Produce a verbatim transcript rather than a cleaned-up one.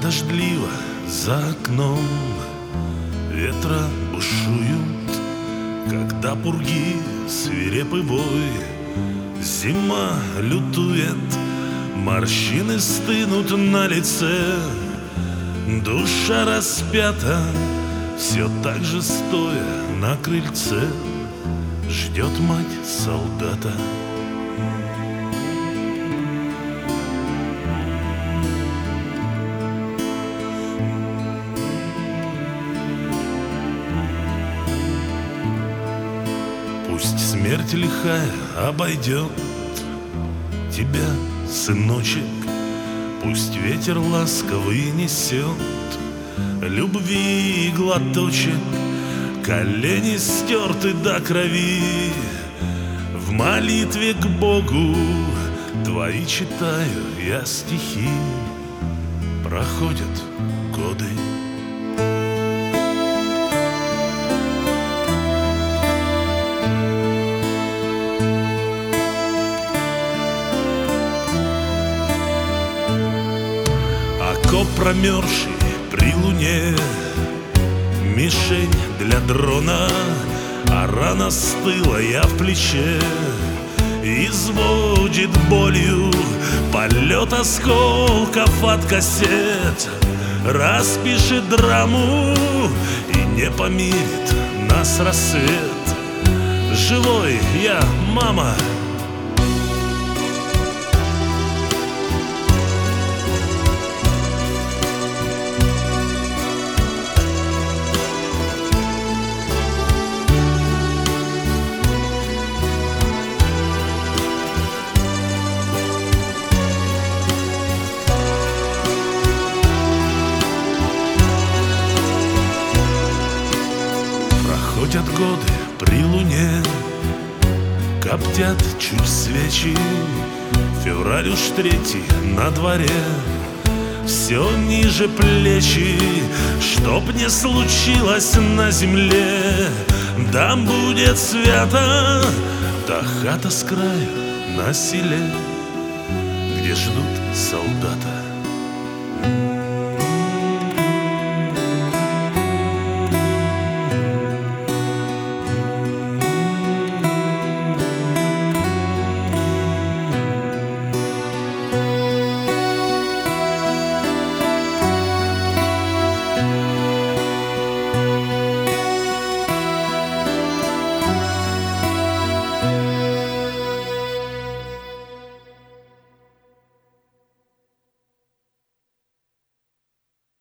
дождливо за окном, ветра бушуют, когда пурги свирепый вой. Зима лютует, морщины стынут на лице, душа распята, все так же стоя на крыльце, ждет мать солдата. Пусть смерть лихая обойдет тебя, сыночек, пусть ветер ласковый несет любви глоточек, колени стерты до крови. В молитве к Богу твои читаю я стихи, проходят годы. Окоп промерзший при луне, мишень для дрона, а рана стылая в плече изводит болью полет осколков от кассет. Распишет драму и не помирит нас рассвет. Живой я, мама, проходят годы при луне, коптят чуть свечи. Февраль уж третий на дворе, все ниже плечи. Чтоб не случилось на земле, да будет свято та хата с краю на селе, где ждут солдата.